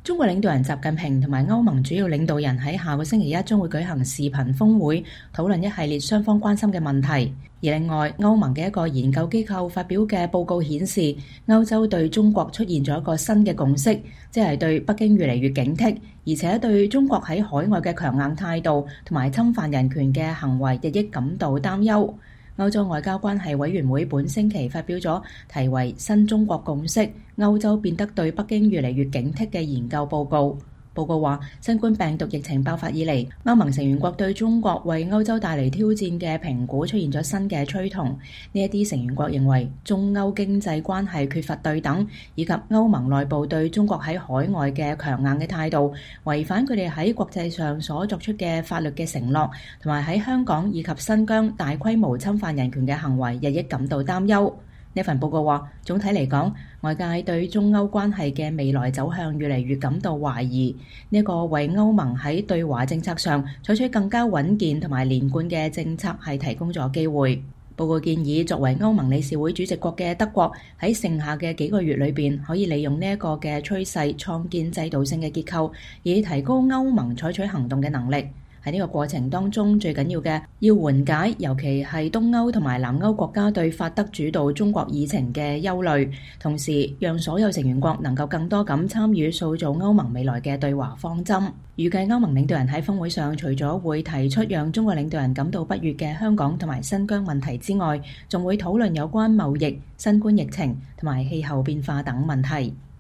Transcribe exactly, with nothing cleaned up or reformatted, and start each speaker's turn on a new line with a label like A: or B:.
A: 中國領導人習近平同埋歐盟主要領導人喺下個星期一將會舉行視頻峰會，討論一系列雙方關心嘅問題。而另外，歐盟嘅一個研究機構發表嘅報告顯示，歐洲對中國出現咗一個新嘅共識，即係對北京越嚟越警惕，而且對中國喺海外嘅強硬態度同埋侵犯人權嘅行為日益感到擔憂。歐洲外交關係委員會本星期發表咗題為《新中國共識：歐洲變得對北京越嚟越警惕》嘅研究報告。報告話，新冠病毒疫情爆發以嚟，歐盟成員國對中國為歐洲帶嚟挑戰嘅評估出現咗新嘅趨同。呢一啲成員國認為，中歐經濟關係缺乏對等，以及歐盟內部對中國喺海外嘅強硬嘅態度，違反佢哋喺國際上所作出嘅法律嘅承諾，同埋喺香港以及新疆大規模侵犯人權嘅行為，日益感到擔憂。呢份報告話，總體嚟講，外界對中歐關係嘅未來走向越嚟越感到懷疑。呢、這個為歐盟喺對華政策上採取更加穩健同埋連貫嘅政策係提供咗機會。報告建議，作為歐盟理事會主席國嘅德國喺剩下嘅幾個月裏邊，可以利用呢一個嘅趨勢，創建制度性嘅結構，以提高歐盟採取行動嘅能力。喺呢個過程當中，最緊要嘅要緩解，尤其係東歐同埋南歐國家對法德主導中國議程嘅憂慮，同時讓所有成員國能夠更多咁參與塑造歐盟未來嘅對華方針。預計歐盟領導人喺峰會上，除咗會提出讓中國領導人感到不悅嘅香港同埋新疆問題之外，仲會討論有關貿易、新冠疫情同埋氣候變化等問題。